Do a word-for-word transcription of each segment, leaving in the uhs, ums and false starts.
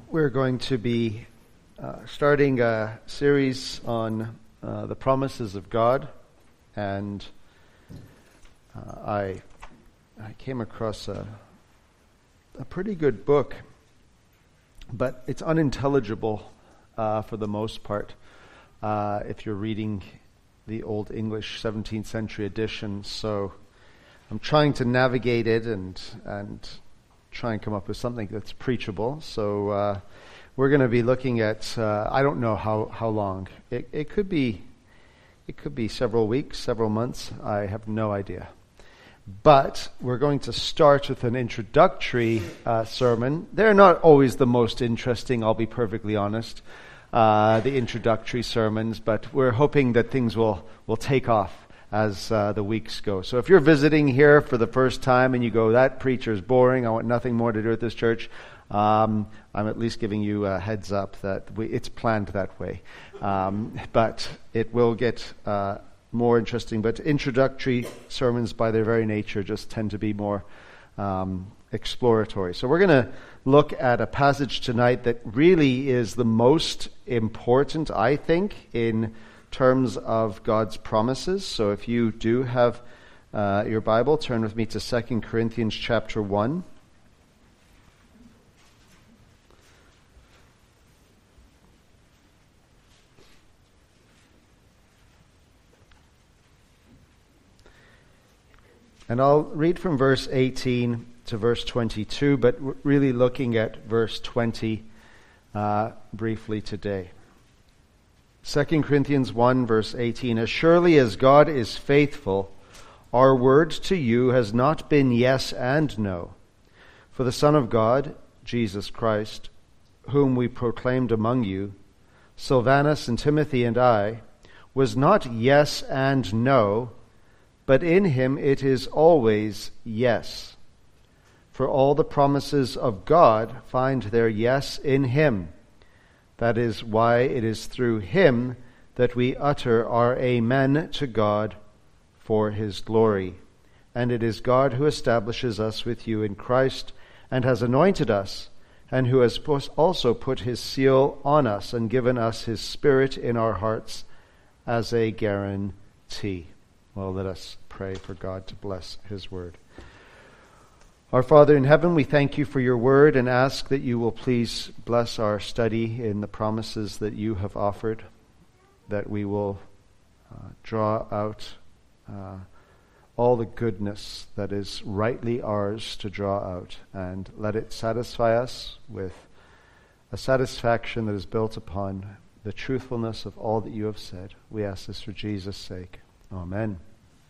We're going to be uh, starting a series on uh, the promises of God, and uh, I I came across a a pretty good book, but it's unintelligible uh, for the most part uh, if you're reading the Old English seventeenth century edition. So I'm trying to navigate it and and. try and come up with something that's preachable. So uh, we're going to be looking at, uh, I don't know how, how long. It, it could be it could be several weeks, several months. I have no idea. But we're going to start with an introductory uh, sermon. They're not always the most interesting, I'll be perfectly honest, uh, the introductory sermons, but we're hoping that things will, will take off as uh, the weeks go. So if you're visiting here for the first time and you go, that preacher's boring, I want nothing more to do with this church, um, I'm at least giving you a heads up that we, it's planned that way. Um, but it will get uh, more interesting. But introductory sermons by their very nature just tend to be more um, exploratory. So we're going to look at a passage tonight that really is the most important, I think, in terms of God's promises. So if you do have uh, your Bible, turn with me to Second Corinthians chapter one. And I'll read from verse eighteen to verse twenty-two, but really looking at verse twenty uh, briefly today. Second Corinthians one, verse eighteen, as surely as God is faithful, our word to you has not been yes and no. For the Son of God, Jesus Christ, whom we proclaimed among you, Silvanus and Timothy and I, was not yes and no, but in him it is always yes. For all the promises of God find their yes in him. That is why it is through him that we utter our amen to God for his glory. And it is God who establishes us with you in Christ and has anointed us, and who has also put his seal on us and given us his Spirit in our hearts as a guarantee. Well, let us pray for God to bless his word. Our Father in heaven, we thank you for your word and ask that you will please bless our study in the promises that you have offered, that we will uh, draw out uh, all the goodness that is rightly ours to draw out, and let it satisfy us with a satisfaction that is built upon the truthfulness of all that you have said. We ask this for Jesus' sake. Amen.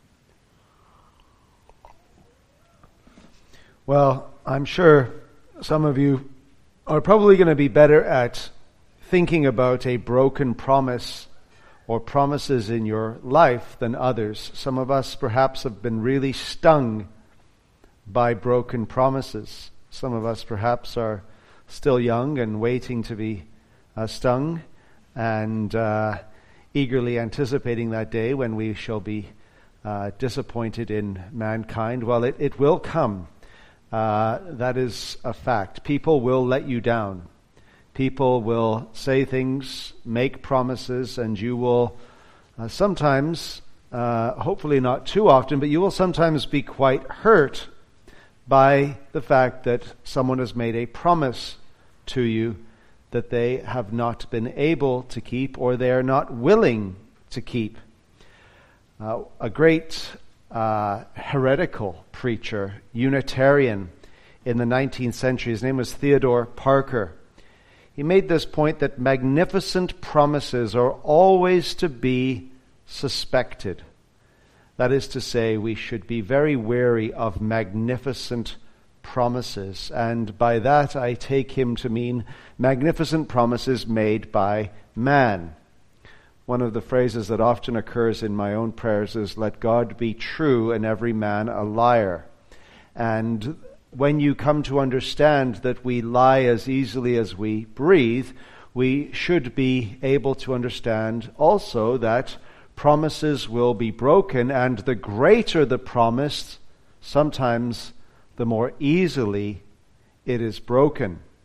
Well, I'm sure some of you are probably going to be better at thinking about a broken promise or promises in your life than others. Some of us perhaps have been really stung by broken promises. Some of us perhaps are still young and waiting to be uh, stung and uh, eagerly anticipating that day when we shall be uh, disappointed in mankind. Well, it, it will come. Uh, that is a fact. People will let you down. People will say things, make promises, and you will uh, sometimes, uh, hopefully not too often, but you will sometimes be quite hurt by the fact that someone has made a promise to you that they have not been able to keep, or they are not willing to keep. Uh, a great Uh, heretical preacher, Unitarian in the nineteenth century. His name was Theodore Parker. He made this point that magnificent promises are always to be suspected. That is to say, we should be very wary of magnificent promises. And by that I take him to mean magnificent promises made by man. One of the phrases that often occurs in my own prayers is, let God be true and every man a liar. And when you come to understand that we lie as easily as we breathe, we should be able to understand also that promises will be broken, and the greater the promise, sometimes the more easily it is broken.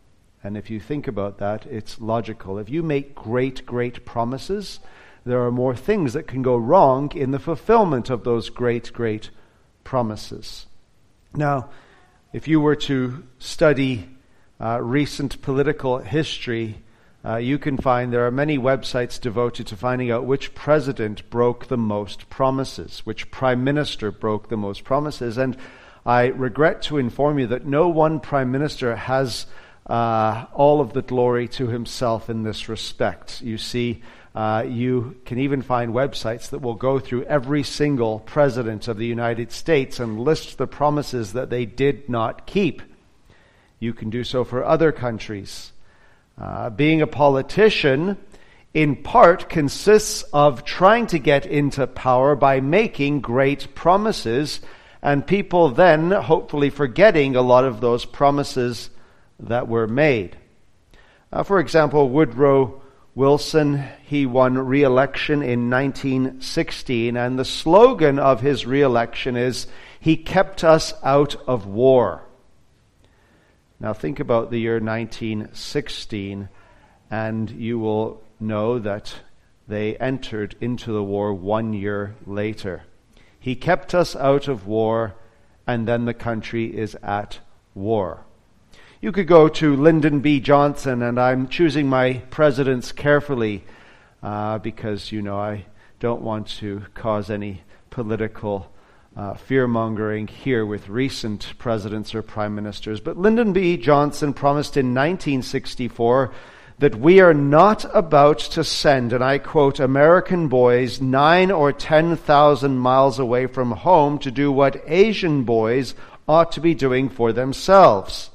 And if you think about that, it's logical. If you make great, great promises, there are more things that can go wrong in the fulfillment of those great, great promises. Now, if you were to study uh, recent political history, uh, you can find there are many websites devoted to finding out which president broke the most promises, which prime minister broke the most promises. And I regret to inform you that no one prime minister has uh, all of the glory to himself in this respect. You see, Uh, you can even find websites that will go through every single president of the United States and list the promises that they did not keep. You can do so for other countries. Uh, being a politician, in part, consists of trying to get into power by making great promises, and people then hopefully forgetting a lot of those promises that were made. Uh, for example, Woodrow Wilson, he won re-election in nineteen sixteen, and the slogan of his re-election is, "He kept us out of war." Now think about the year nineteen sixteen, and you will know that they entered into the war one year later. He kept us out of war, and then the country is at war. You could go to Lyndon B. Johnson, and I'm choosing my presidents carefully uh, because, you know, I don't want to cause any political uh, fear-mongering here with recent presidents or prime ministers. But Lyndon B. Johnson promised in nineteen sixty-four that we are not about to send, and I quote, American boys nine or ten thousand miles away from home to do what Asian boys ought to be doing for themselves.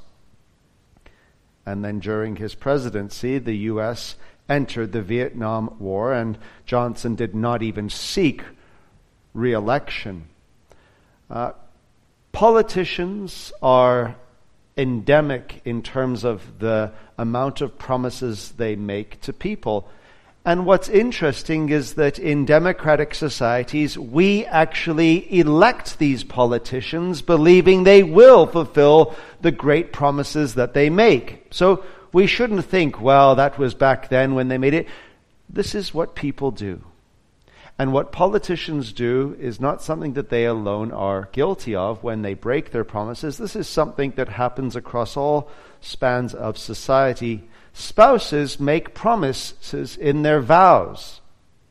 And then during his presidency, the U S entered the Vietnam War, and Johnson did not even seek re-election. Uh, politicians are endemic in terms of the amount of promises they make to people. And what's interesting is that in democratic societies, we actually elect these politicians believing they will fulfill the great promises that they make. So we shouldn't think, well, that was back then when they made it. This is what people do. And what politicians do is not something that they alone are guilty of when they break their promises. This is something that happens across all spans of society. Spouses make promises in their vows.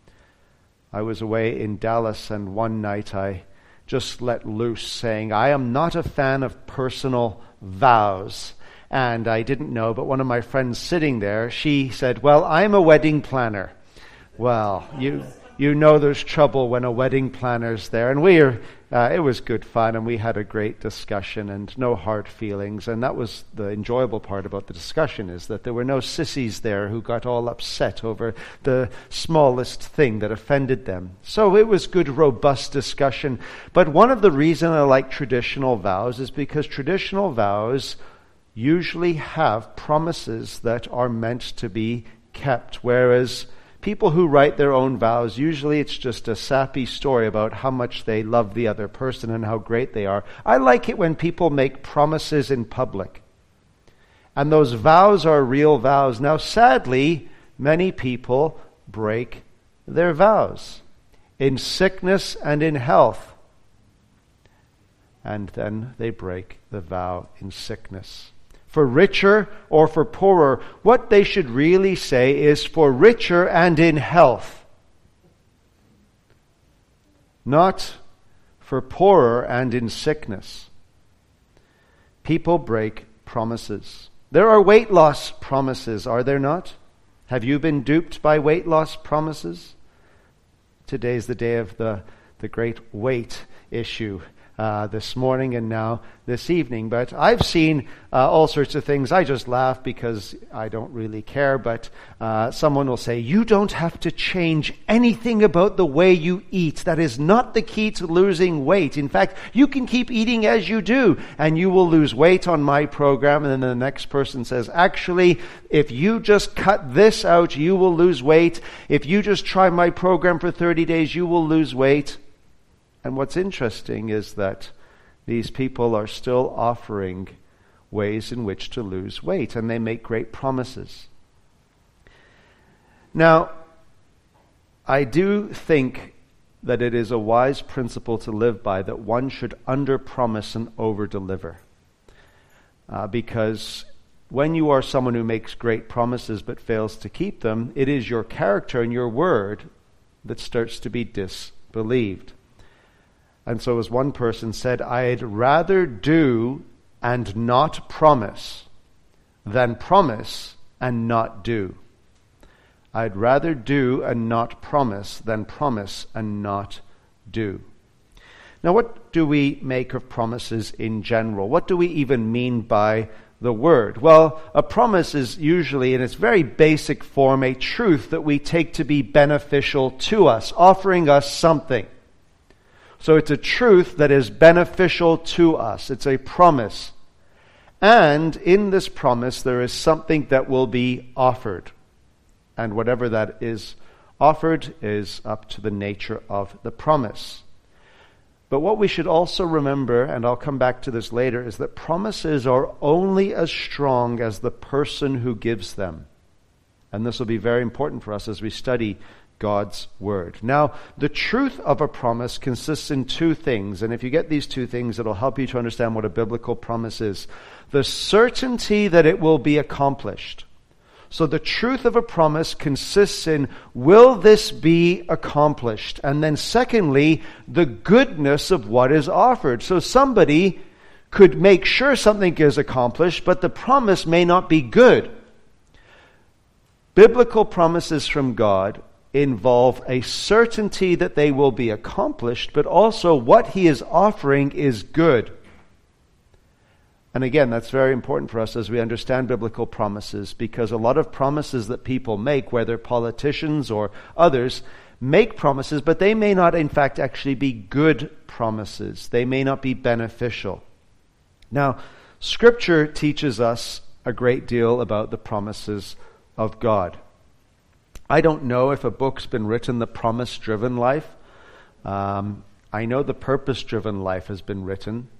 I was away in Dallas, and one night I just let loose saying, I am not a fan of personal vows. And I didn't know, but one of my friends sitting there, she said, well, I'm a wedding planner. Well, you you know there's trouble when a wedding planner's there. And we are, uh, it was good fun, and we had a great discussion and no hard feelings. And that was the enjoyable part about the discussion, is that there were no sissies there who got all upset over the smallest thing that offended them. So it was good, robust discussion. But one of the reasons I like traditional vows is because traditional vows usually have promises that are meant to be kept, whereas people who write their own vows, usually it's just a sappy story about how much they love the other person and how great they are. I like it when people make promises in public. And those vows are real vows. Now, sadly, many people break their vows in sickness and in health. And then they break the vow in sickness. For richer or for poorer, what they should really say is for richer and in health. Not for poorer and in sickness. People break promises. There are weight loss promises, are there not? Have you been duped by weight loss promises? Today's the day of the, the great weight issue. Uh, this morning and now this evening. But I've seen uh, all sorts of things. I just laugh because I don't really care. But uh, someone will say, you don't have to change anything about the way you eat. That is not the key to losing weight. In fact, you can keep eating as you do and you will lose weight on my program. And then the next person says, actually, if you just cut this out, you will lose weight. If you just try my program for thirty days, you will lose weight. And what's interesting is that these people are still offering ways in which to lose weight, and they make great promises. Now, I do think that it is a wise principle to live by that one should under-promise and over-deliver. Uh, because when you are someone who makes great promises but fails to keep them, it is your character and your word that starts to be disbelieved. And so as one person said, I'd rather do and not promise than promise and not do. I'd rather do and not promise than promise and not do. Now, what do we make of promises in general? What do we even mean by the word? Well, a promise is usually, in its very basic form, a truth that we take to be beneficial to us, offering us something. So it's a truth that is beneficial to us. It's a promise. And in this promise, there is something that will be offered. And whatever that is offered is up to the nature of the promise. But what we should also remember, and I'll come back to this later, is that promises are only as strong as the person who gives them. And this will be very important for us as we study God's Word. Now, the truth of a promise consists in two things, and if you get these two things, it'll help you to understand what a biblical promise is. The certainty that it will be accomplished. So the truth of a promise consists in, will this be accomplished? And then secondly, the goodness of what is offered. So somebody could make sure something is accomplished, but the promise may not be good. Biblical promises from God involve a certainty that they will be accomplished, but also what He is offering is good. And again, that's very important for us as we understand biblical promises, because a lot of promises that people make, whether politicians or others, make promises, but they may not in fact actually be good promises. They may not be beneficial. Now, Scripture teaches us a great deal about the promises of God. I don't know if a book's been written, The Promise-Driven Life. Um, I know The Purpose-Driven Life has been written.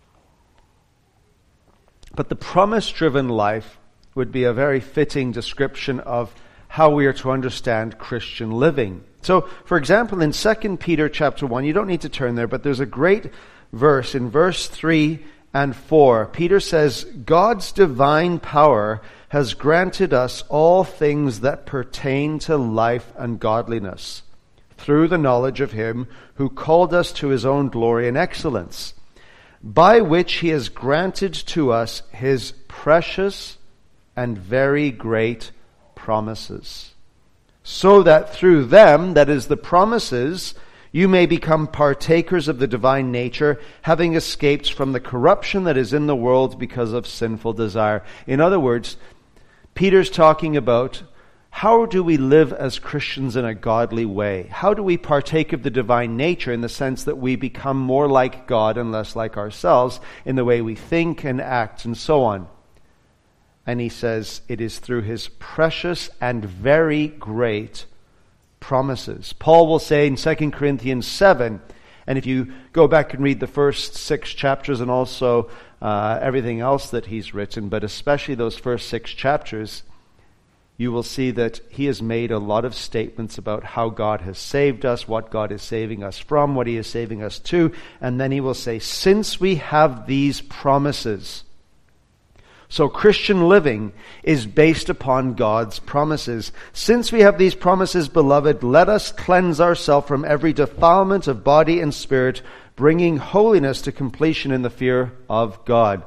But the promise-driven life would be a very fitting description of how we are to understand Christian living. So, for example, in Second Peter chapter one, you don't need to turn there, but there's a great verse in verse three and four. Peter says, God's divine power has granted us all things that pertain to life and godliness, through the knowledge of Him who called us to His own glory and excellence, by which He has granted to us His precious and very great promises, so that through them, that is the promises, you may become partakers of the divine nature, having escaped from the corruption that is in the world because of sinful desire. In other words, Peter's talking about how do we live as Christians in a godly way? How do we partake of the divine nature in the sense that we become more like God and less like ourselves in the way we think and act and so on? And he says it is through His precious and very great promises. Paul will say in Second Corinthians seven, and if you go back and read the first six chapters and also uh, everything else that he's written, but especially those first six chapters, you will see that he has made a lot of statements about how God has saved us, what God is saving us from, what He is saving us to, and then he will say, since we have these promises. So Christian living is based upon God's promises. Since we have these promises, beloved, let us cleanse ourselves from every defilement of body and spirit, bringing holiness to completion in the fear of God.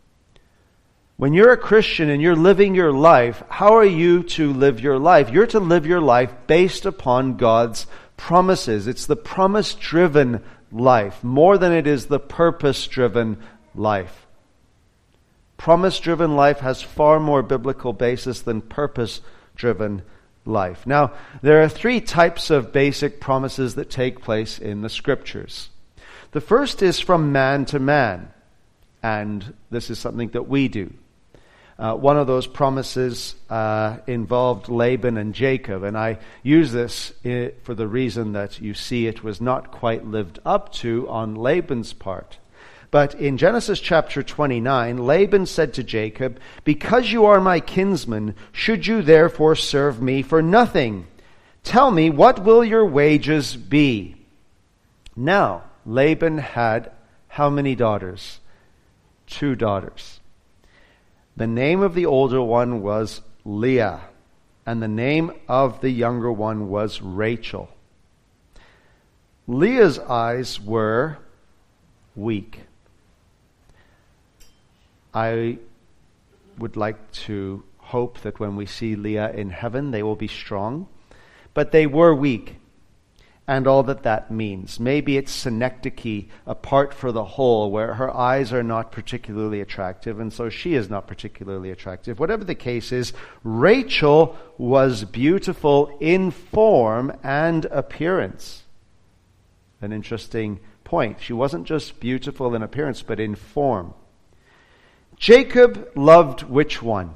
When you're a Christian and you're living your life, how are you to live your life? You're to live your life based upon God's promises. It's the promise-driven life more than it is the purpose-driven life. Promise-driven life has far more biblical basis than purpose-driven life. Now, there are three types of basic promises that take place in the Scriptures. The first is from man to man, and this is something that we do. Uh, one of those promises uh, involved Laban and Jacob, and I use this I- for the reason that you see it was not quite lived up to on Laban's part. But in Genesis chapter twenty-nine, Laban said to Jacob, "Because you are my kinsman, should you therefore serve me for nothing? Tell me, what will your wages be?" Now, Laban had how many daughters? Two daughters. The name of the older one was Leah, and the name of the younger one was Rachel. Leah's eyes were weak. I would like to hope that when we see Leah in heaven, they will be strong. But they were weak, and all that that means. Maybe it's synecdoche, a part for the whole, where her eyes are not particularly attractive, and so she is not particularly attractive. Whatever the case is, Rachel was beautiful in form and appearance. An interesting point. She wasn't just beautiful in appearance, but in form. Jacob loved which one?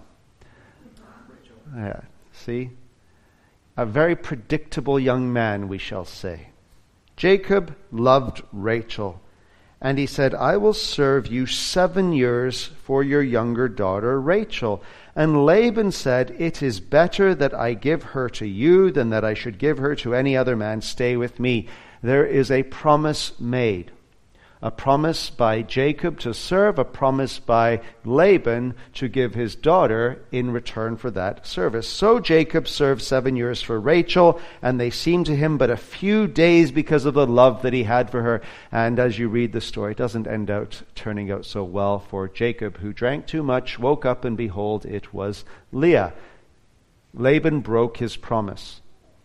Yeah, see? A very predictable young man, we shall say. Jacob loved Rachel, and he said, "I will serve you seven years for your younger daughter, Rachel." And Laban said, "It is better that I give her to you than that I should give her to any other man. Stay with me." There is a promise made. A promise by Jacob to serve, a promise by Laban to give his daughter in return for that service. So Jacob served seven years for Rachel, and they seemed to him but a few days because of the love that he had for her. And as you read the story, it doesn't end out turning out so well for Jacob, who drank too much, woke up, and behold, it was Leah. Laban broke his promise.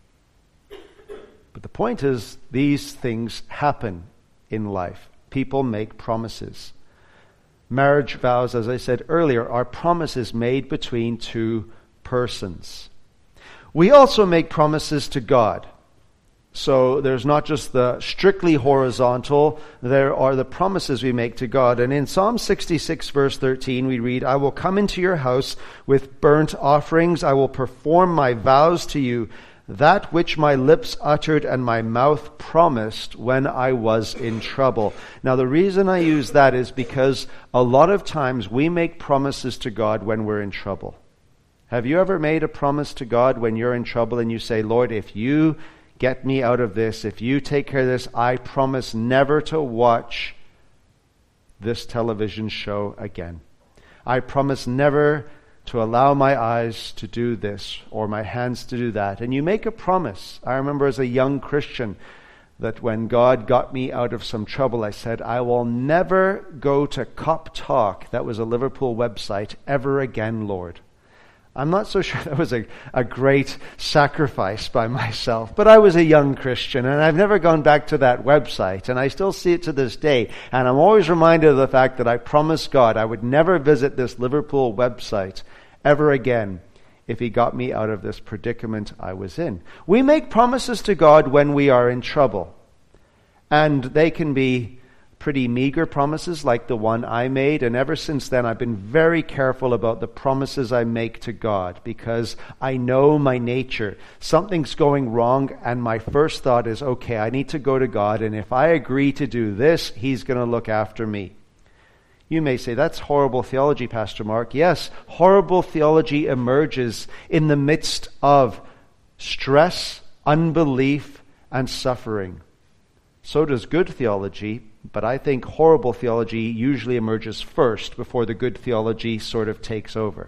But the point is, these things happen in life. People make promises. Marriage vows, as I said earlier, are promises made between two persons. We also make promises to God. So there's not just the strictly horizontal, there are the promises we make to God. And in Psalm sixty-six verse thirteen we read, "I will come into your house with burnt offerings. I will perform my vows to you, that which my lips uttered and my mouth promised when I was in trouble." Now the reason I use that is because a lot of times we make promises to God when we're in trouble. Have you ever made a promise to God when you're in trouble and you say, "Lord, if you get me out of this, if you take care of this, I promise never to watch this television show again. I promise never to allow my eyes to do this or my hands to do that." And you make a promise. I remember as a young Christian that when God got me out of some trouble, I said, "I will never go to Cop Talk," that was a Liverpool website, "ever again, Lord." I'm not so sure that was a, a great sacrifice by myself, but I was a young Christian, and I've never gone back to that website, and I still see it to this day. And I'm always reminded of the fact that I promised God I would never visit this Liverpool website ever again if he got me out of this predicament I was in. We make promises to God when we are in trouble, and they can be pretty meager promises like the one I made, and ever since then I've been very careful about the promises I make to God because I know my nature. Something's going wrong and my first thought is, okay, I need to go to God, and if I agree to do this, he's going to look after me. You may say, "That's horrible theology, Pastor Mark." Yes, horrible theology emerges in the midst of stress, unbelief, and suffering. So does good theology. But I think horrible theology usually emerges first before the good theology sort of takes over.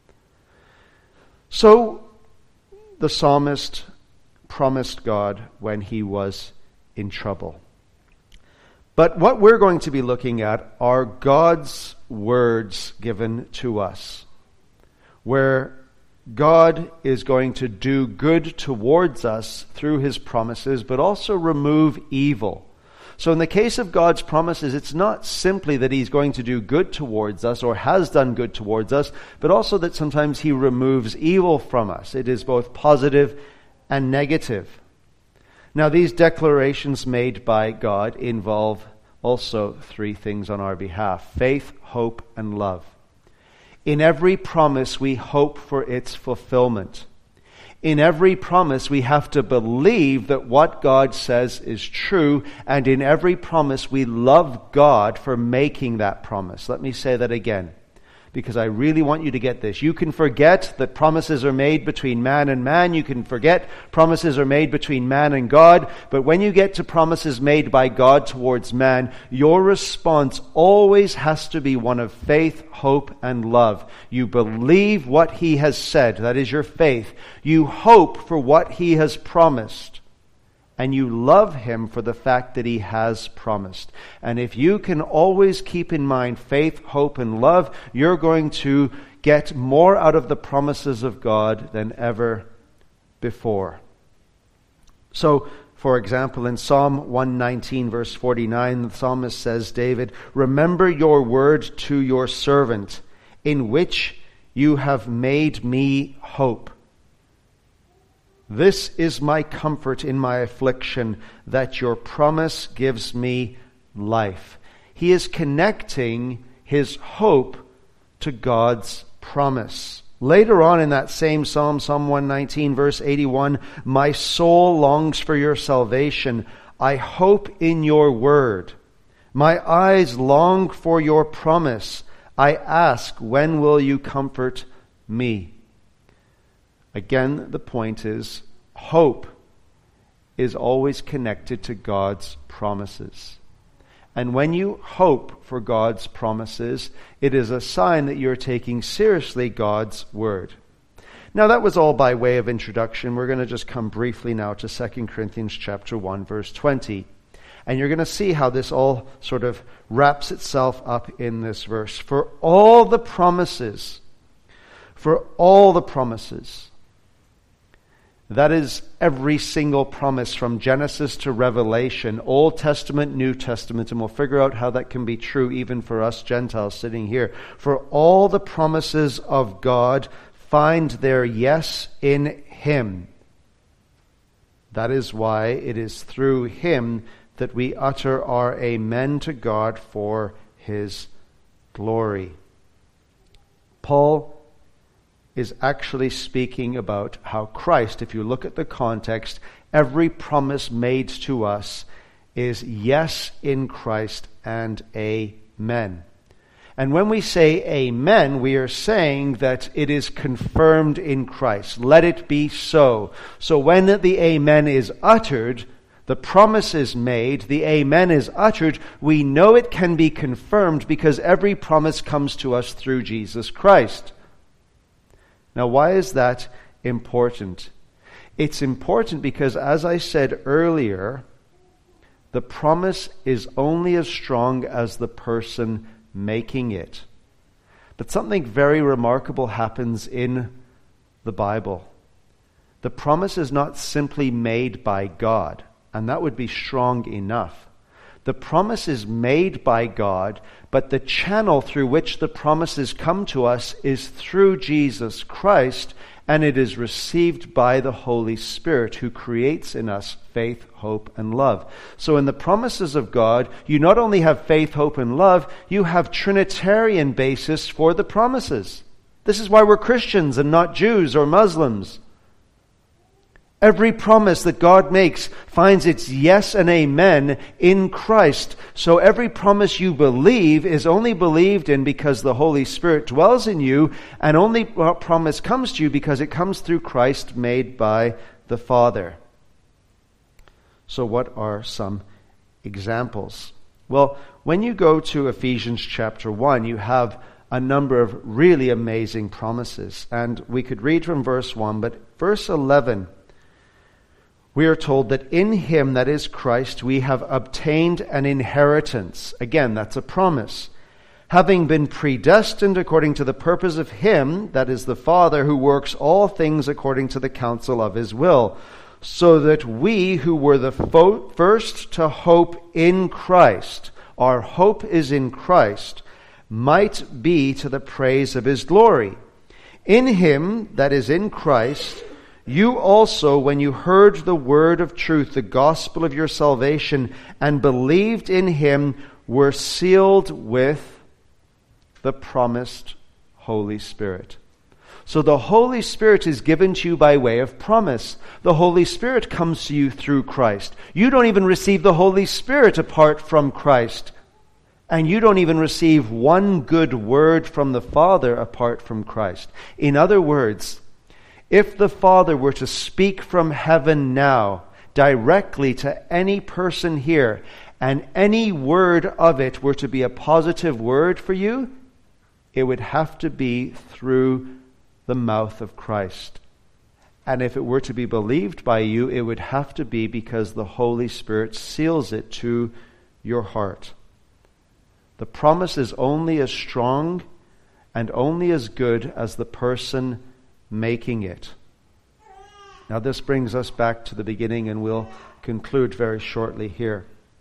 So the psalmist promised God when he was in trouble. But what we're going to be looking at are God's words given to us, where God is going to do good towards us through his promises, but also remove evil. So in the case of God's promises, it's not simply that he's going to do good towards us or has done good towards us, but also that sometimes he removes evil from us. It is both positive and negative. Now, these declarations made by God involve also three things on our behalf: faith, hope, and love. In every promise, we hope for its fulfillment. In every promise, we have to believe that what God says is true, and in every promise, we love God for making that promise. Let me say that again, because I really want you to get this. You can forget that promises are made between man and man. You can forget promises are made between man and God. But when you get to promises made by God towards man, your response always has to be one of faith, hope, and love. You believe what He has said. That is your faith. You hope for what He has promised. And you love Him for the fact that He has promised. And if you can always keep in mind faith, hope, and love, you're going to get more out of the promises of God than ever before. So, for example, in Psalm one nineteen, verse forty-nine, the psalmist says, David, "Remember your word to your servant, in which you have made me hope. This is my comfort in my affliction, that your promise gives me life." He is connecting his hope to God's promise. Later on in that same psalm, Psalm one nineteen, verse eighty-one, "My soul longs for your salvation. I hope in your word. My eyes long for your promise. I ask, when will you comfort me?" Again, the point is, hope is always connected to God's promises. And when you hope for God's promises, it is a sign that you're taking seriously God's word. Now, that was all by way of introduction. We're going to just come briefly now to Second Corinthians chapter one, verse twenty. And you're going to see how this all sort of wraps itself up in this verse. For all the promises, for all the promises, that is every single promise from Genesis to Revelation, Old Testament, New Testament, and we'll figure out how that can be true even for us Gentiles sitting here. For all the promises of God find their yes in Him. That is why it is through Him that we utter our amen to God for His glory. Paul is actually speaking about how Christ, if you look at the context, every promise made to us is yes in Christ and amen. And when we say amen, we are saying that it is confirmed in Christ. Let it be so. So when the amen is uttered, the promise is made, the amen is uttered, we know it can be confirmed because every promise comes to us through Jesus Christ. Now, why is that important? It's important because, as I said earlier, the promise is only as strong as the person making it. But something very remarkable happens in the Bible. The promise is not simply made by God, and that would be strong enough. The promise is made by God, but the channel through which the promises come to us is through Jesus Christ, and it is received by the Holy Spirit, who creates in us faith, hope, and love. So in the promises of God, you not only have faith, hope, and love, you have Trinitarian basis for the promises. This is why we're Christians and not Jews or Muslims. Every promise that God makes finds its yes and amen in Christ. So every promise you believe is only believed in because the Holy Spirit dwells in you, and only promise comes to you because it comes through Christ made by the Father. So what are some examples? Well, when you go to Ephesians chapter one, you have a number of really amazing promises. And we could read from verse one, but verse eleven, we are told that in Him, that is Christ, we have obtained an inheritance. Again, that's a promise. Having been predestined according to the purpose of Him, that is the Father, who works all things according to the counsel of His will, so that we who were the fo- first to hope in Christ, our hope is in Christ, might be to the praise of His glory. In Him, that is in Christ, you also, when you heard the word of truth, the gospel of your salvation, and believed in Him, were sealed with the promised Holy Spirit. So the Holy Spirit is given to you by way of promise. The Holy Spirit comes to you through Christ. You don't even receive the Holy Spirit apart from Christ. And you don't even receive one good word from the Father apart from Christ. In other words, if the Father were to speak from heaven now directly to any person here, and any word of it were to be a positive word for you, it would have to be through the mouth of Christ. And if it were to be believed by you, it would have to be because the Holy Spirit seals it to your heart. The promise is only as strong and only as good as the person making it. Now this brings us back to the beginning, and we'll conclude very shortly here.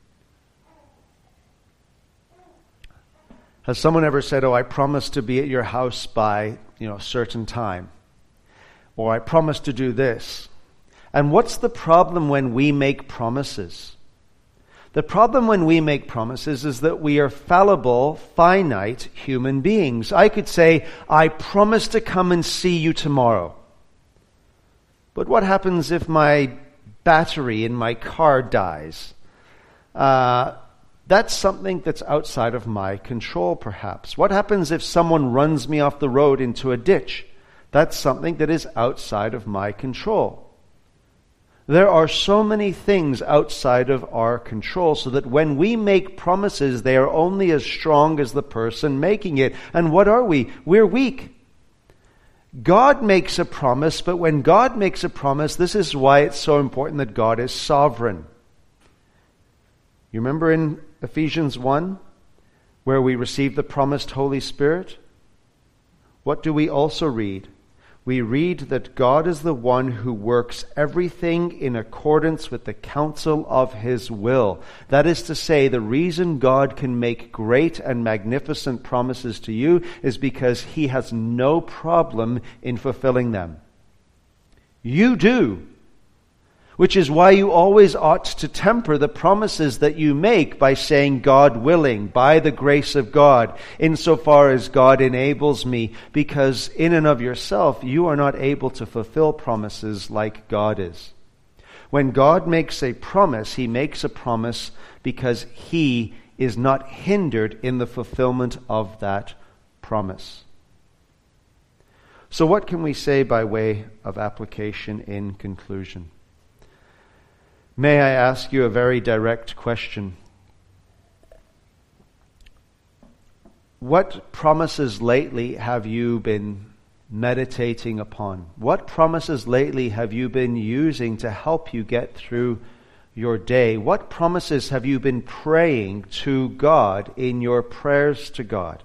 Has someone ever said, oh, I promise to be at your house by, you know, a certain time? Or I promise to do this. And what's the problem when we make promises? The problem when we make promises is that we are fallible, finite human beings. I could say, I promise to come and see you tomorrow. But what happens if my battery in my car dies? Uh, that's something that's outside of my control, perhaps. What happens if someone runs me off the road into a ditch? That's something that is outside of my control. There are so many things outside of our control, so that when we make promises, they are only as strong as the person making it. And what are we? We're weak. God makes a promise, but when God makes a promise, this is why it's so important that God is sovereign. You remember in Ephesians one, where we receive the promised Holy Spirit? What do we also read? We read that God is the one who works everything in accordance with the counsel of His will. That is to say, the reason God can make great and magnificent promises to you is because He has no problem in fulfilling them. You do. Which is why you always ought to temper the promises that you make by saying, God willing, by the grace of God, insofar as God enables me, because in and of yourself, you are not able to fulfill promises like God is. When God makes a promise, He makes a promise because He is not hindered in the fulfillment of that promise. So what can we say by way of application in conclusion? May I ask you a very direct question? What promises lately have you been meditating upon? What promises lately have you been using to help you get through your day? What promises have you been praying to God in your prayers to God?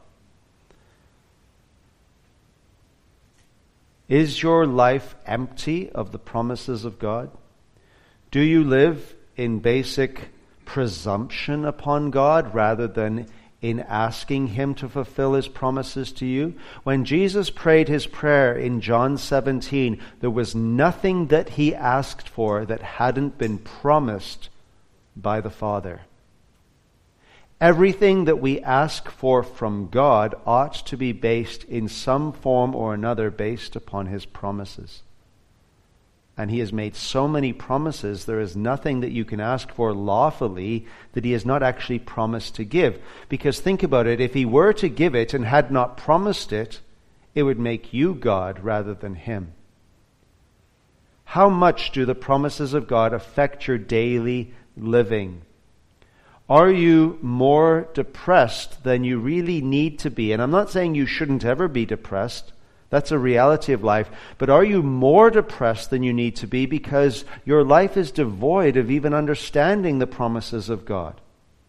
Is your life empty of the promises of God? Do you live in basic presumption upon God rather than in asking Him to fulfill His promises to you? When Jesus prayed His prayer in John seventeen, there was nothing that He asked for that hadn't been promised by the Father. Everything that we ask for from God ought to be based in some form or another based upon His promises. And He has made so many promises, there is nothing that you can ask for lawfully that He has not actually promised to give. Because think about it, if He were to give it and had not promised it, it would make you God rather than Him. How much do the promises of God affect your daily living? Are you more depressed than you really need to be? And I'm not saying you shouldn't ever be depressed. That's a reality of life. But are you more depressed than you need to be because your life is devoid of even understanding the promises of God?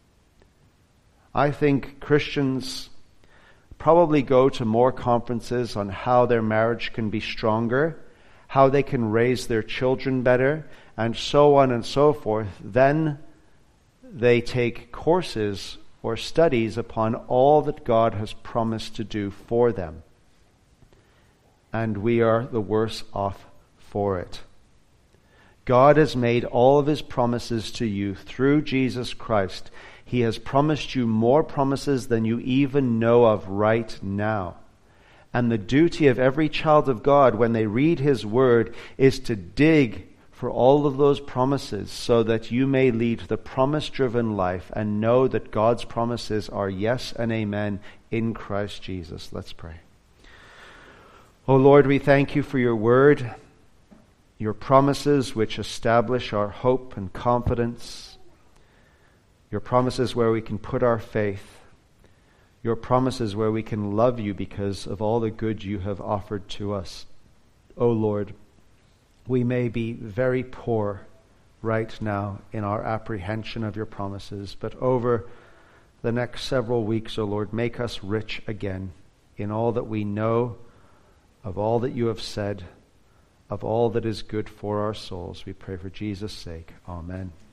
I think Christians probably go to more conferences on how their marriage can be stronger, how they can raise their children better, and so on and so forth. Then they take courses or studies upon all that God has promised to do for them. And we are the worse off for it. God has made all of His promises to you through Jesus Christ. He has promised you more promises than you even know of right now. And the duty of every child of God when they read his word is to dig for all of those promises so that you may lead the promise-driven life and know that God's promises are yes and amen in Christ Jesus. Let's pray. Oh Lord, we thank you for your word, your promises which establish our hope and confidence, your promises where we can put our faith, your promises where we can love you because of all the good you have offered to us. O Lord, we may be very poor right now in our apprehension of your promises, but over the next several weeks, O Lord, make us rich again in all that we know of all that you have said, of all that is good for our souls. We pray for Jesus' sake. Amen.